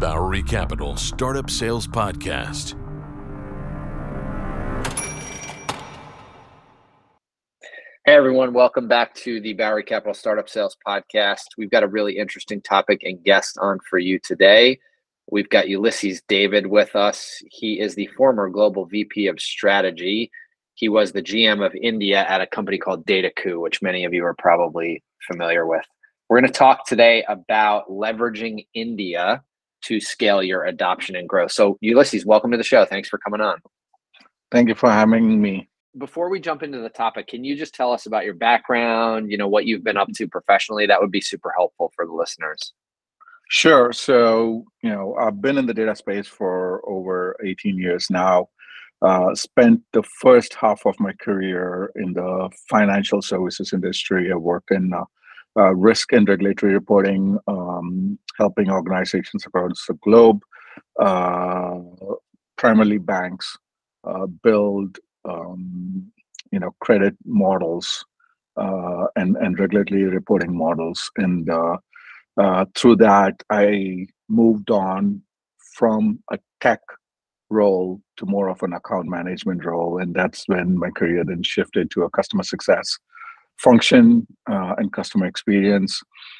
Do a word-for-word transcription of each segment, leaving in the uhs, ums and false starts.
Bowery Capital Startup Sales Podcast. Hey everyone, welcome back to the Bowery Capital Startup Sales Podcast. We've got a really interesting topic and guest on for you today. We've got Ulysses David with us. He is the former Global V P of Strategy. He was the G M of India at a company called Dataku, which many of you are probably familiar with. We're going to talk today about leveraging India to scale your adoption and growth. So Ulysses, welcome to the show. Thanks for coming on. Thank you for having me. Before we jump into the topic, can you just tell us about your background, you know, what you've been up to professionally? That would be super helpful for the listeners. Sure. So, you know, I've been in the data space for over eighteen years now. Uh, spent the first half of my career in the financial services industry. I worked in uh, uh, risk and regulatory reporting, um, helping organizations across the globe, uh, primarily banks, uh, build Um, you know, credit models uh, and and regulatory reporting models, and uh, uh, through that, I moved on from a tech role to more of an account management role, and that's when my career then shifted to a customer success function uh, and customer experience.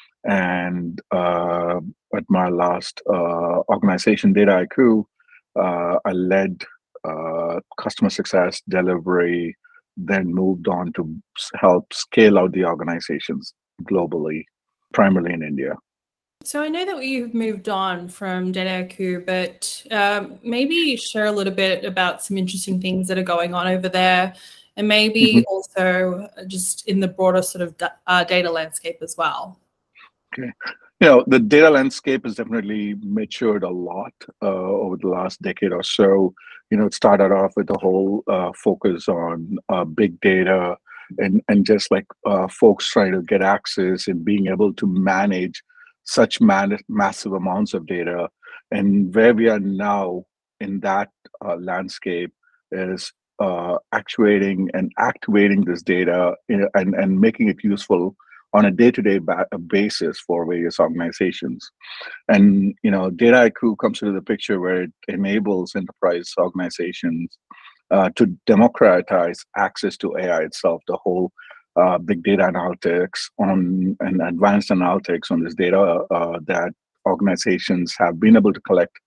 And uh, at my last uh, organization, Dataiku, uh, I led Uh, customer success delivery, then moved on to help scale out the organizations globally, primarily in India. So I know that you've moved on from Dataku, but um, maybe share a little bit about some interesting things that are going on over there, and maybe mm-hmm. also just in the broader sort of uh, data landscape as well. Okay. You know, the data landscape has definitely matured a lot uh, over the last decade or so. You know, it started off with a whole uh, focus on uh, big data and, and just like uh, folks trying to get access and being able to manage such man- massive amounts of data. And where we are now in that uh, landscape is uh, actuating and activating this data and, and making it useful on a day-to-day ba- basis for various organizations. And, you know, Dataiku comes into the picture where it enables enterprise organizations uh, to democratize access to A I itself, the whole uh, big data analytics on and advanced analytics on this data uh, that organizations have been able to collect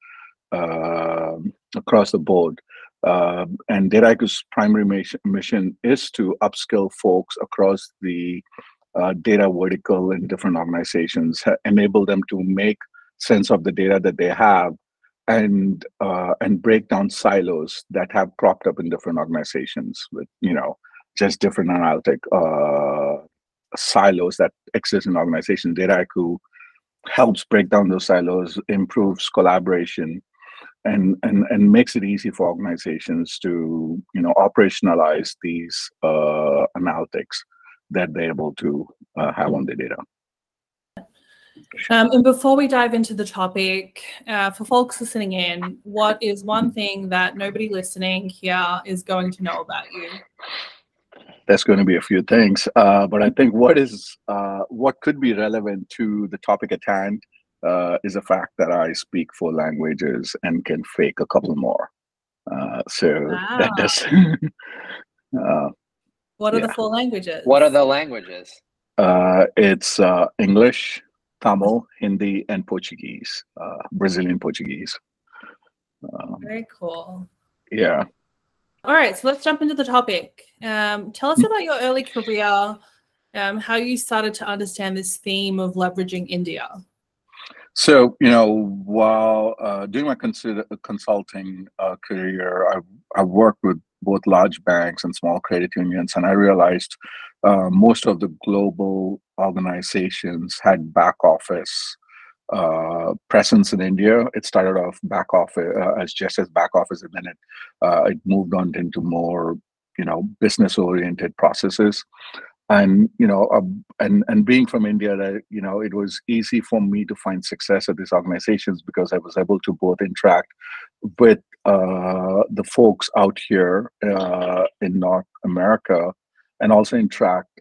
uh, across the board. Uh, and Dataiku's primary mission, mission is to upskill folks across the Uh, data vertical in different organizations, ha- enable them to make sense of the data that they have, and uh, and break down silos that have cropped up in different organizations with, you know, just different analytic uh, silos that exist in organizations. Dataiku helps break down those silos, improves collaboration, and and and makes it easy for organizations to, you know, operationalize these uh, analytics that they're able to uh, have on the data. Um, and before we dive into the topic, uh, for folks listening in, what is one thing that nobody listening here is going to know about you? There's going to be a few things, uh, but I think what is uh, what could be relevant to the topic at hand uh, is the fact that I speak four languages and can fake a couple more. Uh, so wow. that does. uh, What are yeah. the four languages? What are the languages? Uh, it's uh, English, Tamil, Hindi, and Portuguese, uh, Brazilian Portuguese. Um, Very cool. Yeah. All right, so let's jump into the topic. Um, tell us about your early career, um, how you started to understand this theme of leveraging India. So, you know, while uh, doing my consider- consulting uh, career, I, I worked with both large banks and small credit unions, and I realized uh, most of the global organizations had back office uh, presence in India. It started off back office uh, as just as back office, and then it uh, it moved on into more, you know, business oriented processes. And you know, uh, and and being from India, that you know, it was easy for me to find success at these organizations because I was able to both interact with uh, the folks out here uh, in North America, and also interact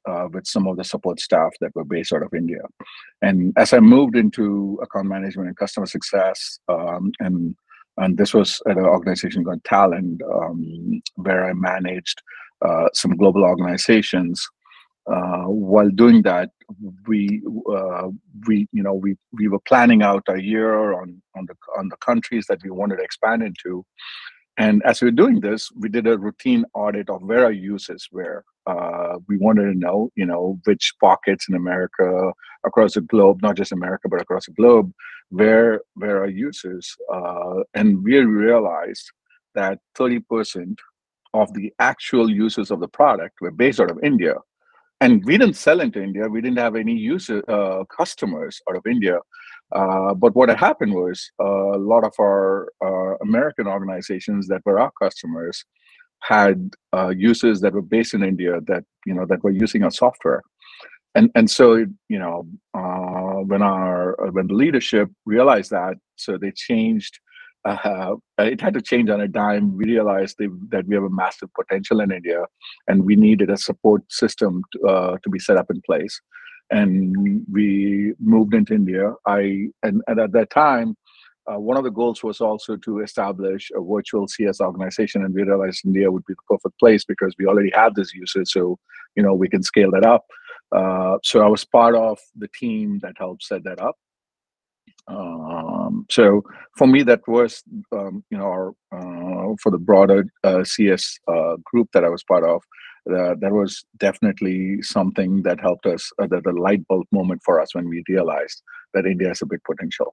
uh, with some of the support staff that were based out of India. And as I moved into account management and customer success, um, and and this was at an organization called Talent, um, where I managed uh, some global organizations. Uh, while doing that, we uh, we you know we we were planning out a year on on the on the countries that we wanted to expand into. And as we were doing this, we did a routine audit of where our users were. Uh, we wanted to know, you know, which pockets in America, across the globe, not just America, but across the globe, where where our users. Uh, and we realized that thirty percent of the actual users of the product were based out of India. And we didn't sell into India. We didn't have any user uh, customers out of India. Uh, but what had happened was uh, a lot of our uh, American organizations that were our customers had uh, users that were based in India that you know that were using our software. And and so you know uh, when our when the leadership realized that, so they changed. Uh, it had to change on a dime. We realized they, that we have a massive potential in India, and we needed a support system to, uh, to be set up in place. And we moved into India. I and, and at that time, uh, one of the goals was also to establish a virtual C S organization, and we realized India would be the perfect place because we already have this usage, so you know we can scale that up. Uh, so I was part of the team that helped set that up. Um, so for me, that was, um, you know, our, uh, for the broader uh, C S uh, group that I was part of, uh, that was definitely something that helped us, uh, the, the light bulb moment for us when we realized that India has a big potential.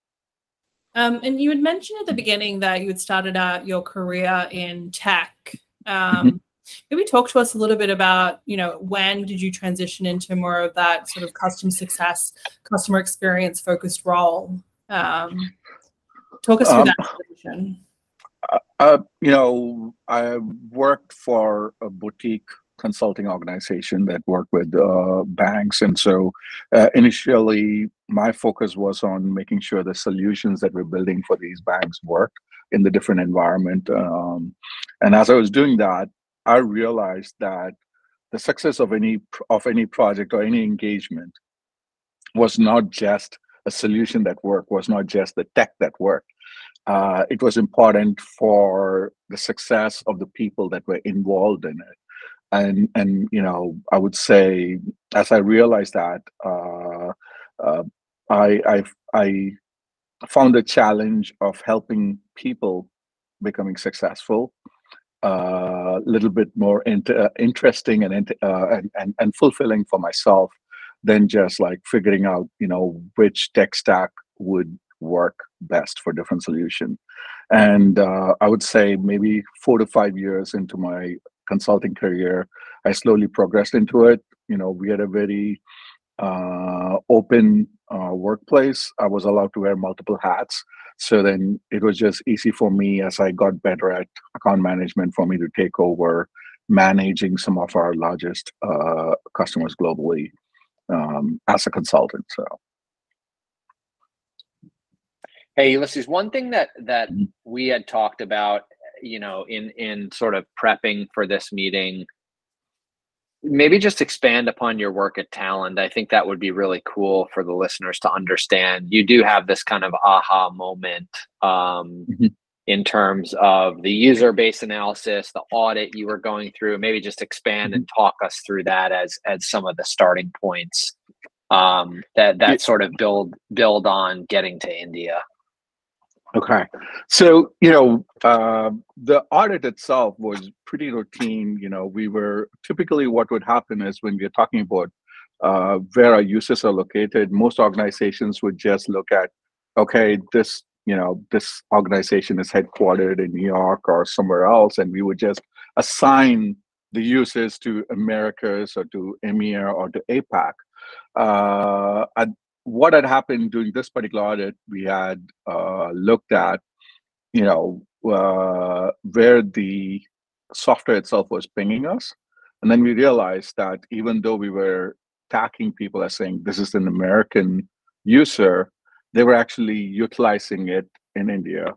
Um, and you had mentioned at the beginning that you had started out your career in tech. Um, Mm-hmm. Maybe talk to us a little bit about, you know, when did you transition into more of that sort of customer success, customer experience focused role? Um, talk us through um, that transition. Uh, you know, I worked for a boutique consulting organization that worked with uh, banks. And so uh, initially, my focus was on making sure the solutions that we're building for these banks work in the different environment. Um, and as I was doing that, I realized that the success of any of any project or any engagement was not just a solution that worked, was not just the tech that worked. Uh, it was important for the success of the people that were involved in it. And and you know, I would say, as I realized that, uh, uh, I I I found the challenge of helping people becoming successful a uh, little bit more inter- uh, interesting and, uh, and and and fulfilling for myself than just like figuring out, you know, which tech stack would work best for different solution. And uh, I would say maybe four to five years into my consulting career, I slowly progressed into it. You know, we had a very uh, open uh, workplace. I was allowed to wear multiple hats. So then it was just easy for me as I got better at account management for me to take over managing some of our largest uh, customers globally um, as a consultant. So. Hey, Ulysses, one thing that that we had talked about, you know, in in sort of prepping for this meeting, maybe just expand upon your work at Talent. I think that would be really cool for the listeners to understand. You do have this kind of aha moment um, mm-hmm. in terms of the user base analysis, the audit you were going through. Maybe just expand mm-hmm. and talk us through that as as some of the starting points um, that that yeah. sort of build build on getting to India. Okay, so you know uh, the audit itself was pretty routine. You know, we were typically what would happen is when we're talking about uh, where our users are located, most organizations would just look at, okay, this you know this organization is headquartered in New York or somewhere else, and we would just assign the users to Americas or to E M E A or to APAC. Uh, at, What had happened during this particular audit, we had uh, looked at, you know, uh, where the software itself was pinging us. And then we realized that even though we were tagging people as saying this is an American user, they were actually utilizing it in India.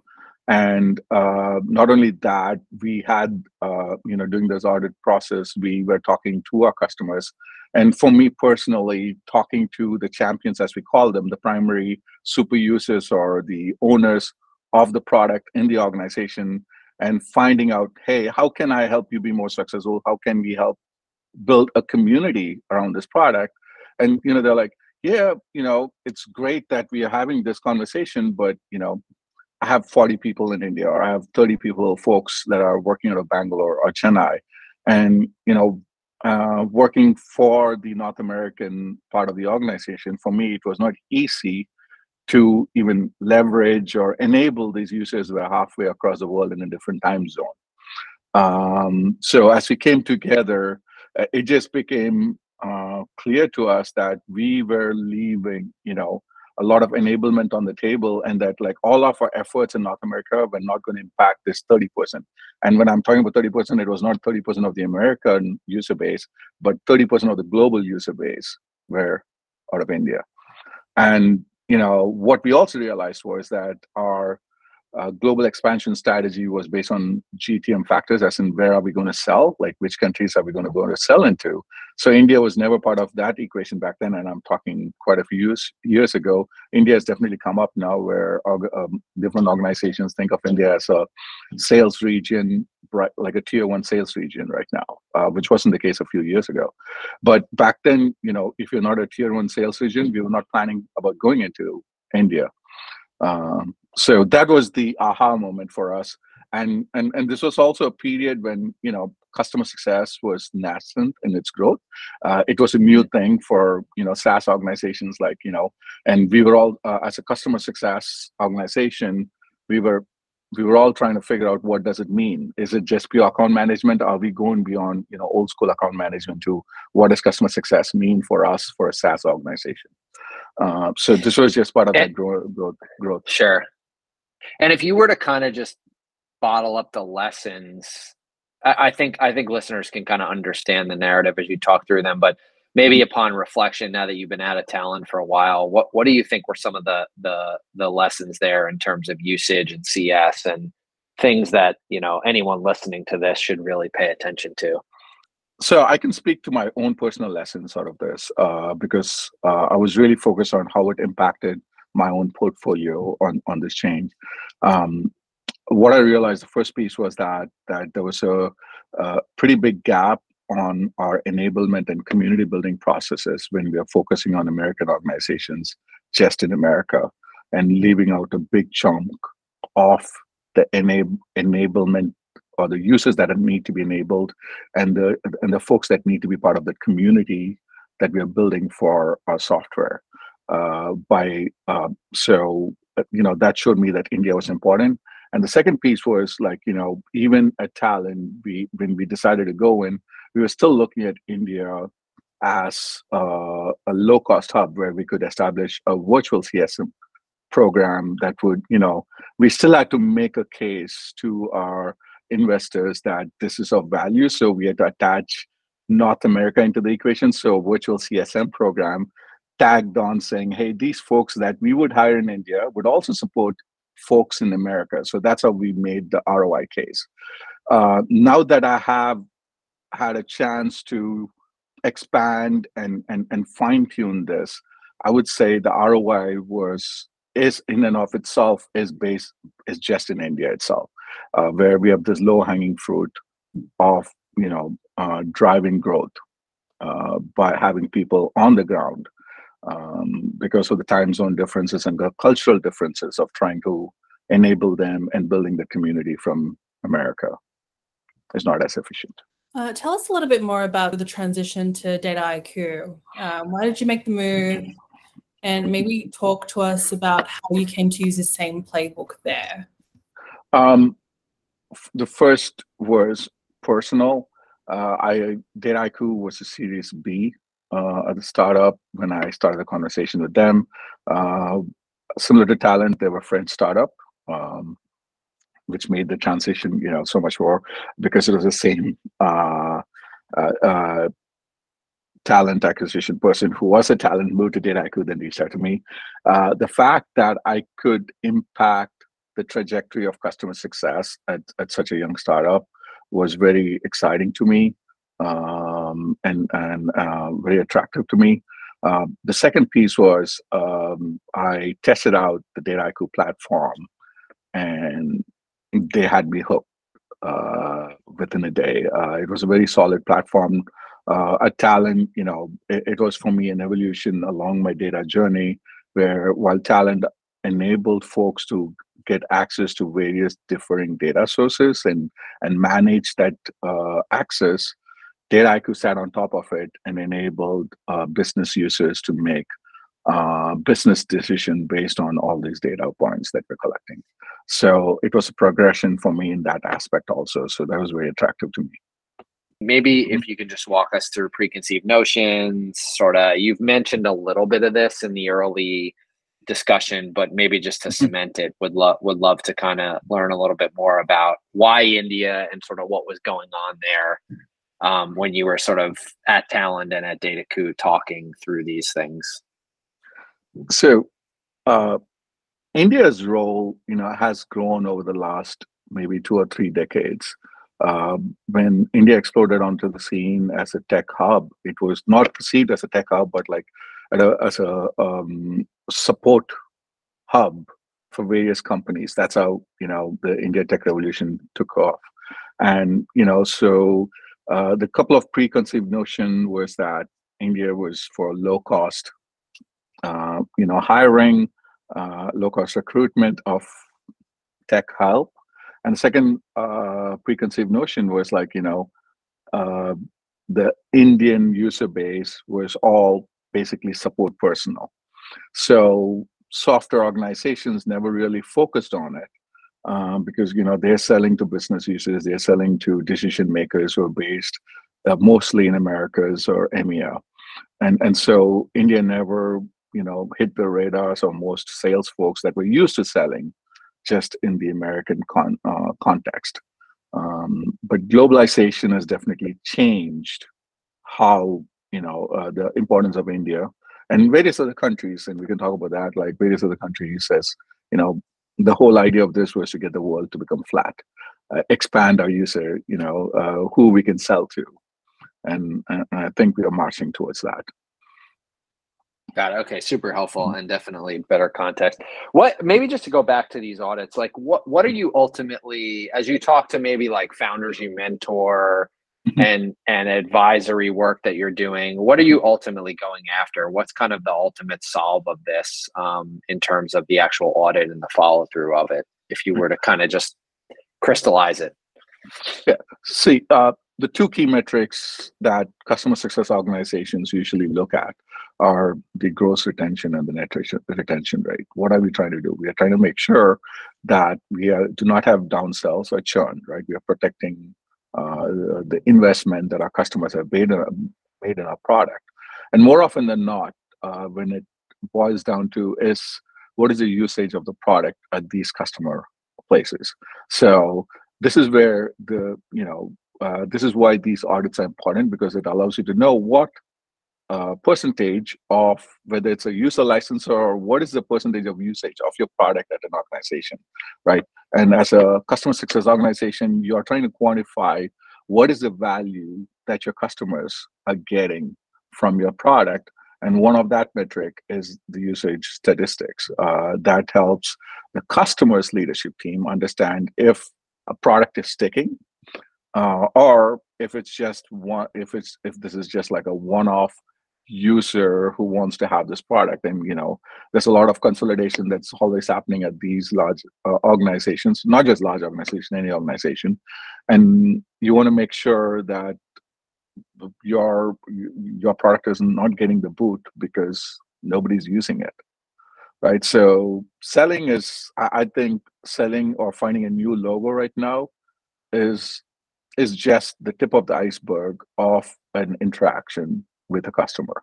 And uh, not only that, we had, uh, you know, during this audit process, we were talking to our customers. And for me personally, talking to the champions, as we call them, the primary super users or the owners of the product in the organization, and finding out, hey, how can I help you be more successful? How can we help build a community around this product? And, you know, they're like, yeah, you know, it's great that we are having this conversation, but, you know, I have forty people in India, or I have thirty people, folks that are working out of Bangalore or Chennai. And, you know, uh, working for the North American part of the organization, for me, it was not easy to even leverage or enable these users who are halfway across the world in a different time zone. Um, so as we came together, uh, it just became uh, clear to us that we were leaving, you know, a lot of enablement on the table, and that like all of our efforts in North America were not going to impact this thirty percent. And when I'm talking about thirty percent, it was not thirty percent of the American user base, but thirty percent of the global user base were out of India. And, you know, what we also realized was that our Uh, global expansion strategy was based on G T M factors, as in where are we going to sell, like which countries are we going to go to sell into. So India was never part of that equation back then, and I'm talking quite a few years years ago. India has definitely come up now, where um, different organizations think of India as a sales region, right, like a tier one sales region right now, uh, which wasn't the case a few years ago. But back then, you know, if you're not a tier one sales region, we were not planning about going into India. Um, so that was the aha moment for us, and and and this was also a period when, you know, customer success was nascent in its growth. Uh, it was a new thing for, you know, SaaS organizations, like, you know, and we were all uh, as a customer success organization, we were we were all trying to figure out, what does it mean? Is it just pure account management? Are we going beyond, you know, old school account management to what does customer success mean for us, for a SaaS organization? Uh, so this was just part of and, that growth, growth, growth. Sure. And if you were to kind of just bottle up the lessons, I, I think I think listeners can kind of understand the narrative as you talk through them. But maybe mm-hmm. upon reflection, now that you've been out of Talon for a while, what what do you think were some of the the the lessons there in terms of usage and C S, and things that, you know, anyone listening to this should really pay attention to? So I can speak to my own personal lessons out of this, uh, because uh, I was really focused on how it impacted my own portfolio on, on this change. Um, what I realized, the first piece was that that there was a, a pretty big gap on our enablement and community building processes when we are focusing on American organizations just in America, and leaving out a big chunk of the enab- enablement or the users that need to be enabled, and the and the folks that need to be part of the community that we are building for our software. Uh, by uh, so you know, that showed me that India was important. And the second piece was, like, you know, even at Talon, we when we decided to go in, we were still looking at India as uh, a low cost hub where we could establish a virtual C S M program that would, you know, we still had to make a case to our investors that this is of value. So we had to attach North America into the equation. So virtual C S M program tagged on saying, hey, these folks that we would hire in India would also support folks in America. So that's how we made the R O I case. Uh, now that I have had a chance to expand and and, and fine tune this, I would say the R O I was is in and of itself is based is just in India itself, uh, where we have this low hanging fruit of, you know, uh, driving growth uh, by having people on the ground, um, because of the time zone differences and the cultural differences of trying to enable them and building the community from America is not as efficient. Uh, tell us a little bit more about the transition to Dataiku. Um, why did you make the move? And maybe talk to us about how you came to use the same playbook there. Um, the first was personal. Uh, I Dataiku was a Series B uh, at the startup when I started the conversation with them. Uh, similar to Talon, they were a French startup, um, which made the transition, you know, so much more because it was the same uh, uh, uh, talent acquisition person who was a talent moved to Dataiku, then reached out to me. Uh, the fact that I could impact the trajectory of customer success at, at such a young startup was very exciting to me, um, and and uh, very attractive to me. Uh, the second piece was um, I tested out the Dataiku platform, and they had me hooked uh, within a day. Uh, it was a very solid platform. Uh, a Talent, you know, it, it was for me an evolution along my data journey, where while Talent enabled folks to get access to various differing data sources and and manage that uh, access, Dataiku sat on top of it and enabled uh, business users to make uh, business decision based on all these data points that we're collecting. So it was a progression for me in that aspect also. So that was very attractive to me. Maybe mm-hmm. if you could just walk us through preconceived notions, sort of, you've mentioned a little bit of this in the early discussion, but maybe just to cement it, would love would love to kind of learn a little bit more about why India and sort of what was going on there um, when you were sort of at Talent and at Dataiku talking through these things. So uh, India's role, you know, has grown over the last maybe two or three decades. Uh, when India exploded onto the scene as a tech hub, it was not perceived as a tech hub, but like a, as a um, support hub for various companies. That's how, you know, the India tech revolution took off. And, you know, so uh, the couple of preconceived notion was that India was for low cost, uh, you know, hiring, uh, low cost recruitment of tech help. And the second uh, preconceived notion was like, you know, uh, the Indian user base was all basically support personnel. So software organizations never really focused on it um, because, you know, they're selling to business users, they're selling to decision makers who are based uh, mostly in Americas or E M E A. And, and so India never, you know, hit the radars of most sales folks that were used to selling just in the American con, uh, context. Um, but globalization has definitely changed how, you know, uh, the importance of India and various other countries, and we can talk about that, like various other countries as, you know, the whole idea of this was to get the world to become flat, uh, expand our user, you know, uh, who we can sell to. And, and I think we are marching towards that. Got it. Okay, super helpful and definitely better context. What maybe just to go back to these audits, like what what are you ultimately, as you talk to maybe like founders you mentor and and advisory work that you're doing, what are you ultimately going after? What's kind of the ultimate solve of this um, in terms of the actual audit and the follow through of it? If you were to kind of just crystallize it. Yeah. See, uh, the two key metrics that customer success organizations usually look at are the gross retention and the net retention rate. What are we trying to do? We are trying to make sure that we are, do not have downsells or churn, right? We are protecting uh, the investment that our customers have made in, a, made in our product. And more often than not, uh, when it boils down to is what is the usage of the product at these customer places? So this is where the, you know, uh, this is why these audits are important, because it allows you to know what Uh, percentage of whether it's a user license or what is the percentage of usage of your product at an organization, right? And as a customer success organization, you're trying to quantify what is the value that your customers are getting from your product. And one of that metric is the usage statistics. Uh, that helps the customer's leadership team understand if a product is sticking uh, or if it's just one, if it's if this is just like a one-off user who wants to have this product. And you know, there's a lot of consolidation that's always happening at these large uh, organizations, not just large organization, any organization. And you want to make sure that your your product is not getting the boot because nobody's using it, right? So selling is, I think selling or finding a new logo right now is is just the tip of the iceberg of an interaction with a customer.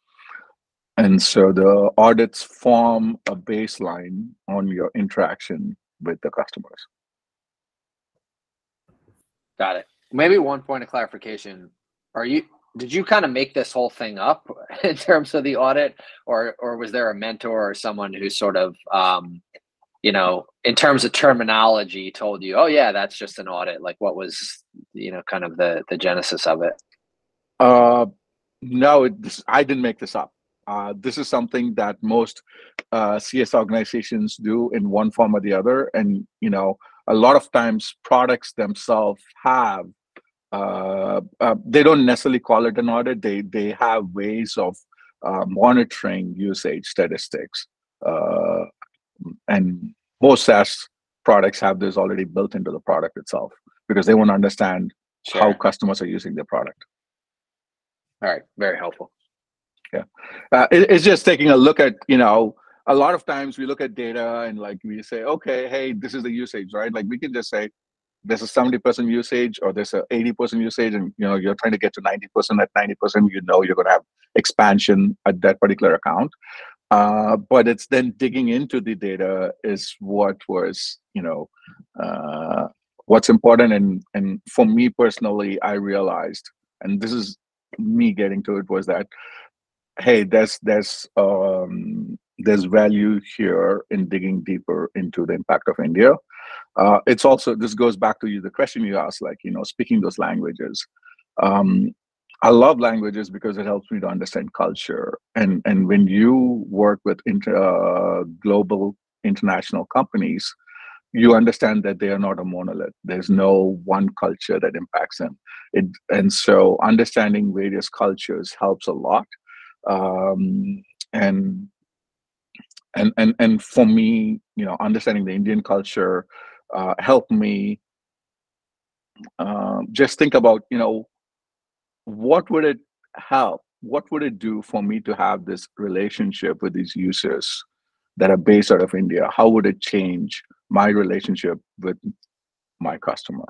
And so the audits form a baseline on your interaction with the customers. Got it. Maybe one point of clarification. Are you, did you kind of make this whole thing up in terms of the audit, or or was there a mentor or someone who sort of um, you know, in terms of terminology, told you, oh yeah, that's just an audit? Like, what was, you know, kind of the the genesis of it? Uh, no, it, this, I didn't make this up. Uh, this is something that most uh, C S organizations do in one form or the other, and you know, a lot of times products themselves have. Uh, uh, they don't necessarily call it an audit. They they have ways of uh, monitoring usage statistics, uh, and most SaaS products have this already built into the product itself because they want to understand Sure. how customers are using their product. All right, very helpful. Yeah, uh, it, it's just taking a look at, you know, a lot of times we look at data and like we say, okay, hey, this is the usage, right? Like we can just say there's a seventy percent usage or there's a eighty percent usage, and you know you're trying to get to ninety percent. At ninety percent, you know you're going to have expansion at that particular account. Uh, but it's then digging into the data is what was, you know, uh, what's important. And and for me personally, I realized, and this is me getting to it, was that hey, there's there's um, there's value here in digging deeper into the impact of India. Uh, it's also, this goes back to you, the question you asked, like, you know, speaking those languages. Um, I love languages because it helps me to understand culture. And and when you work with inter, uh, global international companies, you understand that they are not a monolith. There's no one culture that impacts them. It, and so understanding various cultures helps a lot. Um, and and and and for me, you know, understanding the Indian culture uh, helped me um, just think about, you know, what would it help? What would it do for me to have this relationship with these users that are based out of India? How would it change my relationship with my customer?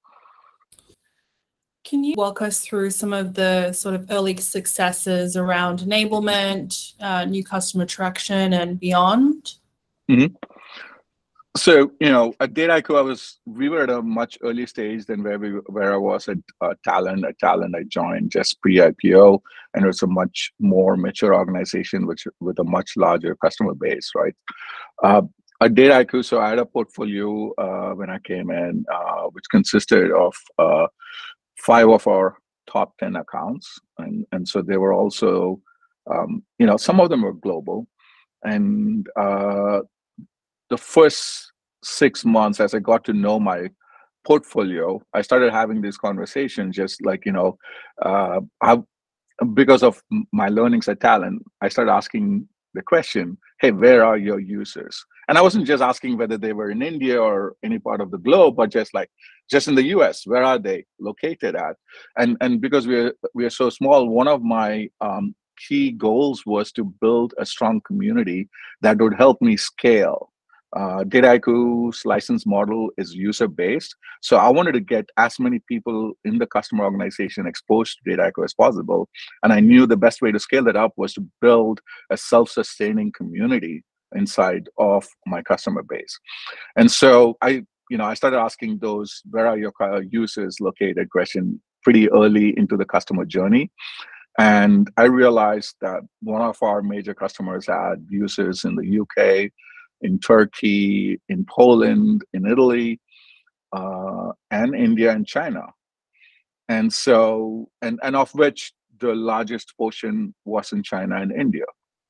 Can you walk us through some of the sort of early successes around enablement, uh, new customer traction, and beyond? Mm-hmm. So, you know, at Dataiku, I was, we were at a much early stage than where we where I was at uh, Talent. At Talent, I joined just pre-I P O, and it was a much more mature organization, which with a much larger customer base, right? Uh, at Dataiku, so I had a portfolio uh, when I came in, uh, which consisted of uh, five of our top ten accounts, and and so they were also, um, you know, some of them were global, and uh, the first six months as I got to know my portfolio, I started having these conversations, just like, you know, uh, I, because of my learnings at Talent, I started asking the question, hey, where are your users? And I wasn't just asking whether they were in India or any part of the globe, but just like, just in the U S, where are they located at? And and because we're we're so small, one of my um, key goals was to build a strong community that would help me scale. Uh, Dataiku's license model is user-based, so I wanted to get as many people in the customer organization exposed to Dataiku as possible, and I knew the best way to scale that up was to build a self-sustaining community inside of my customer base. And so I, you know, I started asking those "Where are your users located?" question pretty early into the customer journey. And I realized that one of our major customers had users in the U K, in Turkey, in Poland, in Italy, uh, and India and China. And so, and, and of which the largest portion was in China and India.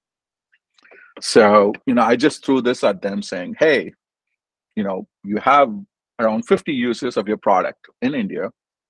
So, you know, I just threw this at them saying, hey, you know, you have around fifty users of your product in India.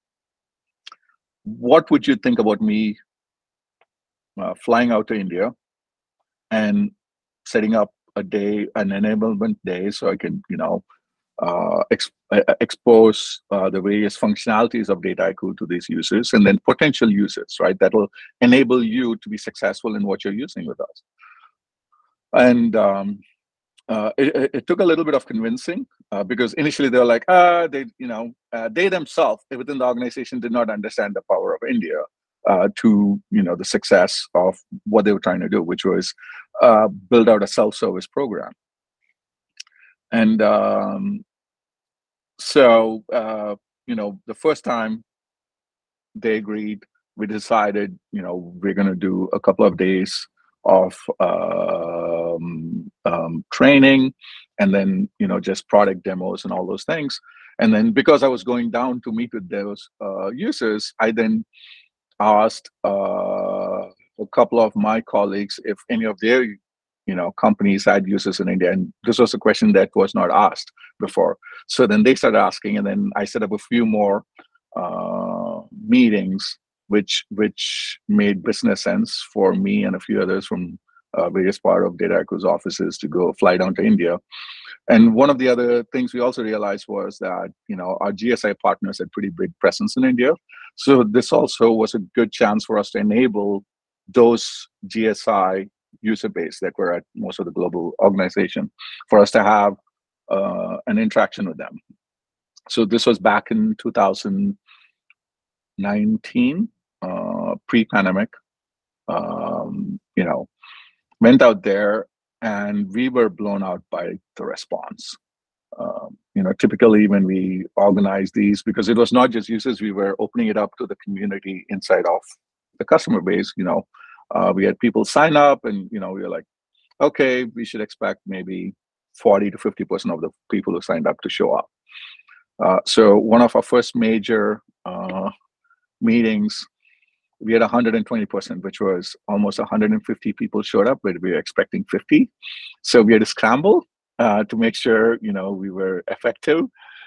What would you think about me uh, flying out to India and setting up a day, an enablement day, so I can, you know, uh, ex- uh, expose uh, the various functionalities of Dataiku to these users, and then potential users, right? That will enable you to be successful in what you're using with us. And um, uh, it, it took a little bit of convincing uh, because initially they were like, ah, they, you know, uh, they themselves within the organization did not understand the power of India. Uh, to, you know, the success of what they were trying to do, which was uh, build out a self-service program. And um, so, uh, you know, the first time they agreed, we decided, you know, we're going to do a couple of days of um, um, training, and then, you know, just product demos and all those things. And then because I was going down to meet with those uh, users, I then asked uh, a couple of my colleagues if any of their, you know, companies had users in India. And this was a question that was not asked before. So then they started asking, and then I set up a few more uh, meetings, which which made business sense for me and a few others from uh, various part of Dataiku's offices to go fly down to India. And one of the other things we also realized was that, you know, our G S I partners had pretty big presence in India. So this also was a good chance for us to enable those G S I user base that were at most of the global organization for us to have uh, an interaction with them. So this was back in two thousand nineteen, uh, pre-pandemic. Um, you know, went out there, and we were blown out by the response. Um, you know, typically when we organize these, because it was not just users, we were opening it up to the community inside of the customer base. You know, uh, we had people sign up, and you know, we were like, okay, we should expect maybe forty to fifty percent of the people who signed up to show up. Uh, so one of our first major uh, meetings, we had one hundred twenty percent, which was almost one hundred fifty people showed up, but we were expecting fifty. So we had to scramble uh, to make sure, you know, we were effective.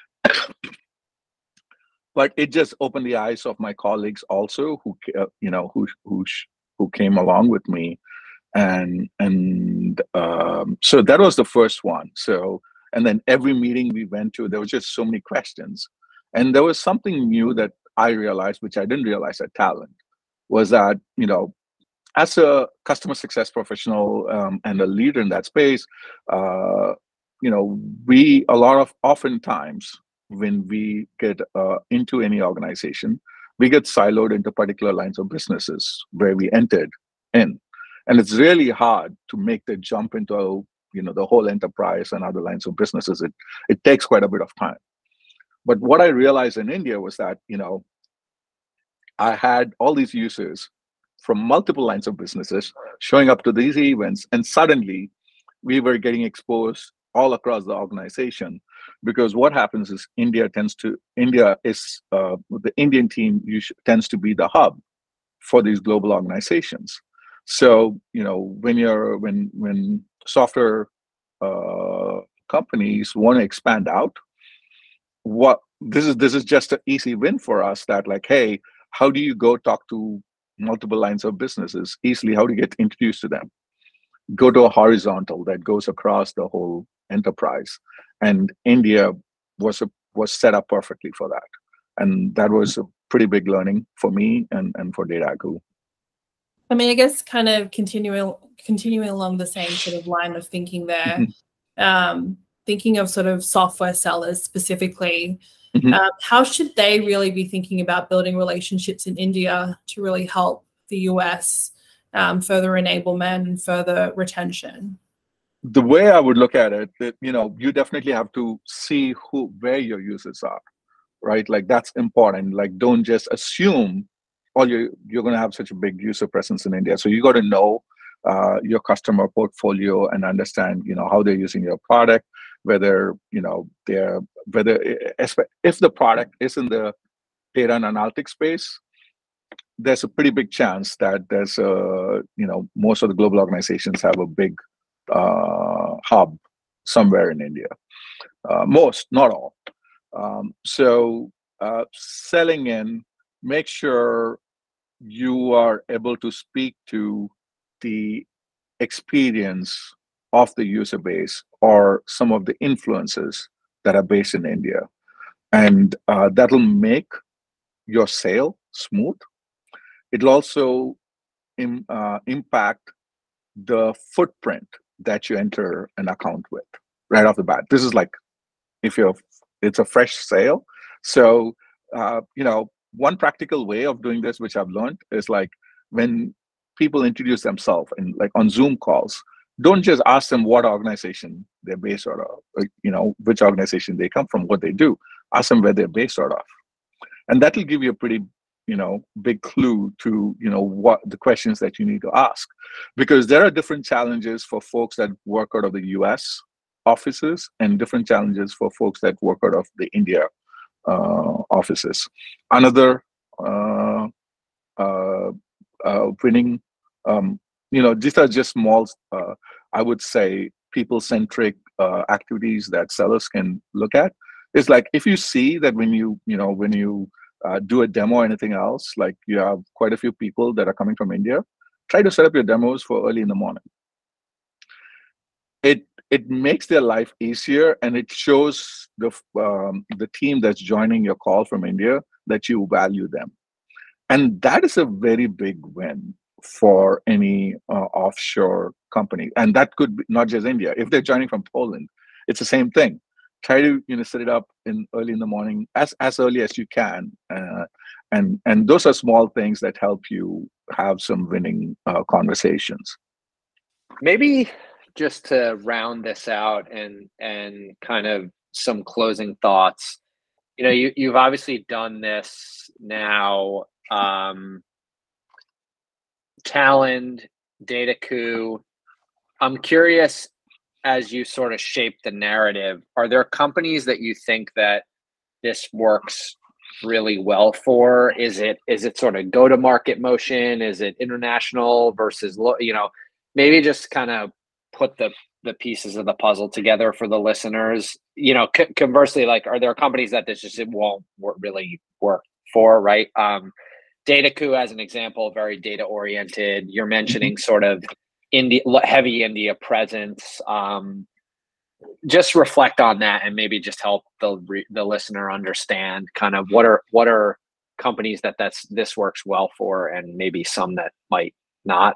But it just opened the eyes of my colleagues also, who uh, you know, who who who came along with me, and and um, so that was the first one. So and then every meeting we went to, there was just so many questions, and there was something new that I realized, which I didn't realize at Talent, was that, you know, as a customer success professional um, and a leader in that space, uh, you know, we a lot of oftentimes when we get uh, into any organization, we get siloed into particular lines of businesses where we entered in, and it's really hard to make the jump into, you know, the whole enterprise and other lines of businesses. It it takes quite a bit of time. But what I realized in India was that, you know, I had all these users from multiple lines of businesses showing up to these events, and suddenly we were getting exposed all across the organization. Because what happens is India tends to, India is, uh, the Indian team usually tends to be the hub for these global organizations. So, you know, when you're, when, when software uh, companies want to expand out, what, this is, this is just an easy win for us that like, hey, how do you go talk to multiple lines of businesses easily? How do you get introduced to them? Go to a horizontal that goes across the whole enterprise. And India was a, was set up perfectly for that. And that was a pretty big learning for me and, and for Dataiku. I mean, I guess kind of continuing continuing along the same sort of line of thinking there, mm-hmm. um, thinking of sort of software sellers specifically, mm-hmm. um, how should they really be thinking about building relationships in India to really help the U S um, further enablement and further retention? The way I would look at it, that, you know, you definitely have to see who, where your users are, right? Like that's important. Like don't just assume all your, you're going to have such a big user presence in India. So you got to know uh, your customer portfolio and understand, you know, how they're using your product, whether, you know, they're, whether, if the product is in the data and analytics space, there's a pretty big chance that there's a, you know, most of the global organizations have a big uh, hub somewhere in India. Uh, most, not all. Um, so uh, selling in, make sure you are able to speak to the experience of the user base or some of the influences that are based in India. And uh, that'll make your sale smooth. It'll also im- uh, impact the footprint that you enter an account with right off the bat. This is like, if you're, it's a fresh sale. So, uh, you know, one practical way of doing this, which I've learned, is like when people introduce themselves and like on Zoom calls, don't just ask them what organization they're based out of, you know, which organization they come from, what they do. Ask them where they're based out of. And that'll give you a pretty, you know, big clue to, you know, what the questions that you need to ask. Because there are different challenges for folks that work out of the U S offices and different challenges for folks that work out of the India uh, offices. Another uh, uh, uh, winning, um, you know, these are just small, uh, I would say, people-centric uh, activities that sellers can look at. It's like if you see that when you, you know, when you uh, do a demo or anything else, like you have quite a few people that are coming from India, try to set up your demos for early in the morning. It it makes their life easier, and it shows the um, the team that's joining your call from India that you value them, and that is a very big win for any uh, offshore company. And that could be not just India. If they're joining from Poland, it's the same thing. Try to you know set it up in early in the morning, as as early as you can, uh, and and those are small things that help you have some winning uh, conversations. Maybe just to round this out and and kind of some closing thoughts. You know, you you've obviously done this now. Um, Talend, DataKu. I'm curious, as you sort of shape the narrative, are there companies that you think that this works really well for? Is it is it sort of go-to-market motion? Is it international versus, you know, maybe just kind of put the the pieces of the puzzle together for the listeners. You know, c- conversely, like, are there companies that this just it won't work, really work for, right? Um, DataKu, as an example, very data oriented. You're mentioning sort of India, heavy India presence. Um, just reflect on that and maybe just help the the listener understand kind of what are what are companies that that's this works well for, and maybe some that might not.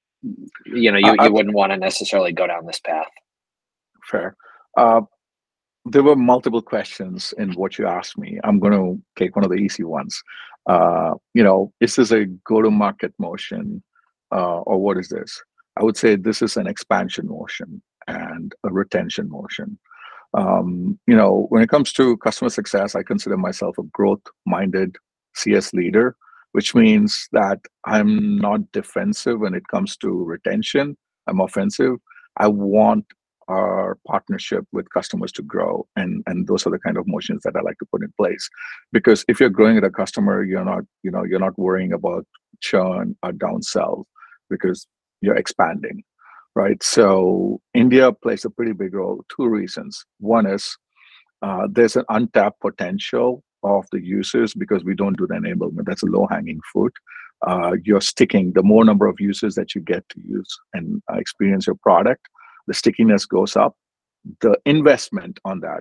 You know, you, you wouldn't want to necessarily go down this path. Fair. Uh, there were multiple questions in what you asked me. I'm going to take one of the easy ones. Uh, you know, is this a go-to-market motion, uh, or what is this? I would say this is an expansion motion and a retention motion. Um, you know, when it comes to customer success, I consider myself a growth-minded C S leader, which means that I'm not defensive when it comes to retention. I'm offensive. I want our partnership with customers to grow, and and those are the kind of motions that I like to put in place. Because if you're growing at a customer, you're not you know you're not worrying about churn or downsell, because you're expanding, right? So India plays a pretty big role. Two reasons. One is uh, there's an untapped potential of the users because we don't do the enablement. That's a low-hanging fruit. Uh, you're sticking. The more number of users that you get to use and uh, experience your product, the stickiness goes up. The investment on that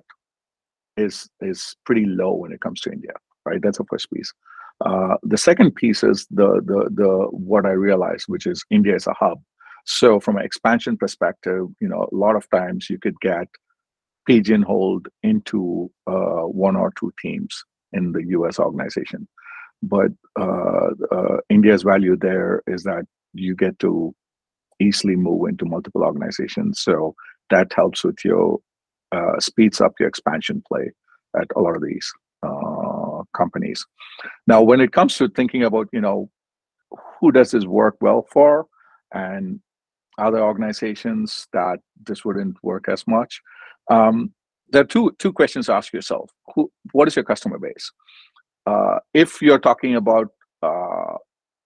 is is pretty low when it comes to India, right? That's the first piece. Uh, the second piece is the the the what I realized, which is India is a hub. So from an expansion perspective, you know, a lot of times you could get pigeonholed into uh, one or two teams in the U S organization. But uh, uh, India's value there is that you get to easily move into multiple organizations. So that helps with your, uh, speeds up your expansion play at a lot of these uh, companies. Now, when it comes to thinking about, you know, who does this work well for, and other organizations that this wouldn't work as much, um, there are two two questions to ask yourself. Who, what is your customer base? Uh, if you're talking about uh,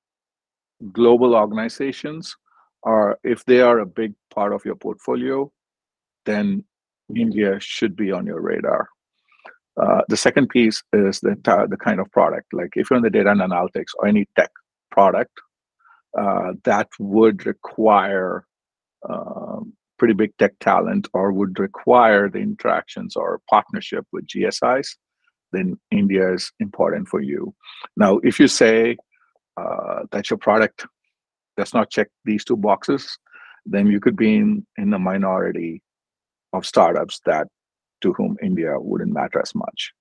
global organizations, or if they are a big part of your portfolio, then India should be on your radar. Uh, the second piece is the, the kind of product. Like if you're in the data and analytics or any tech product, uh, that would require um, pretty big tech talent, or would require the interactions or partnership with G S Is, then India is important for you. Now, if you say uh, that your product does not check these two boxes, then you could be in, in the minority of startups that to whom India wouldn't matter as much.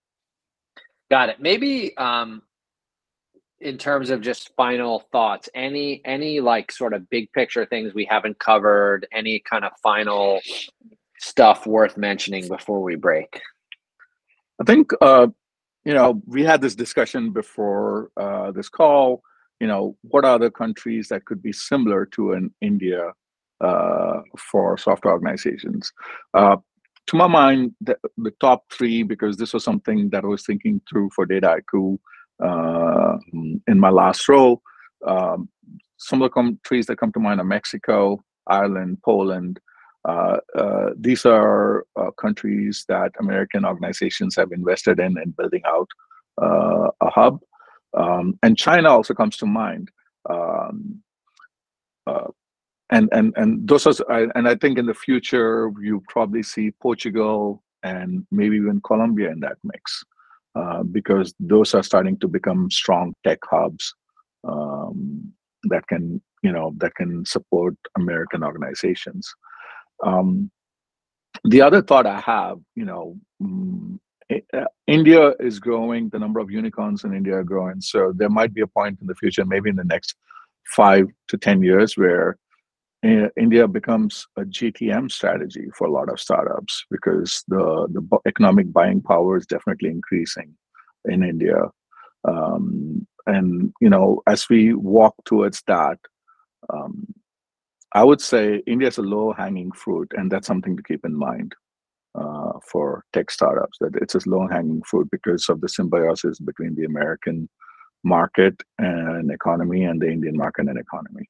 Got it. Maybe um, in terms of just final thoughts, any any like sort of big picture things we haven't covered, any kind of final stuff worth mentioning before we break? I think, uh, you know, we had this discussion before uh, this call. You know, what are the countries that could be similar to an India uh, for software organizations. Uh, to my mind, the, the top three, because this was something that I was thinking through for Dataiku uh, in my last role. Um, some of the countries that come to mind are Mexico, Ireland, Poland. Uh, uh, these are uh, countries that American organizations have invested in and in building out uh, a hub. Um, and China also comes to mind. Um, uh, and and and those are, and I think in the future you probably see Portugal and maybe even Colombia in that mix, uh, because those are starting to become strong tech hubs um, that can you know that can support American organizations. Um, the other thought I have, you know, um, uh, India is growing. The number of unicorns in India are growing. So there might be a point in the future, maybe in the next five to ten years, where uh, India becomes a G T M strategy for a lot of startups, because the the economic buying power is definitely increasing in India. Um, and you know, as we walk towards that. Um, I would say India is a low-hanging fruit, and that's something to keep in mind uh, for tech startups, that it's a low-hanging fruit because of the symbiosis between the American market and economy and the Indian market and economy.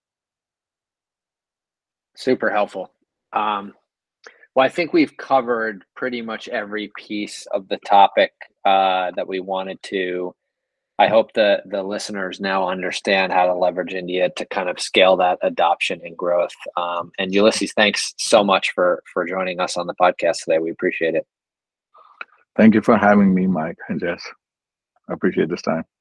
Super helpful. Um, well, I think we've covered pretty much every piece of the topic uh, that we wanted to. I hope the the listeners now understand how to leverage India to kind of scale that adoption and growth. Um, and Ulysses, thanks so much for for joining us on the podcast today. We appreciate it. Thank you for having me, Mike and Jess. I appreciate this time.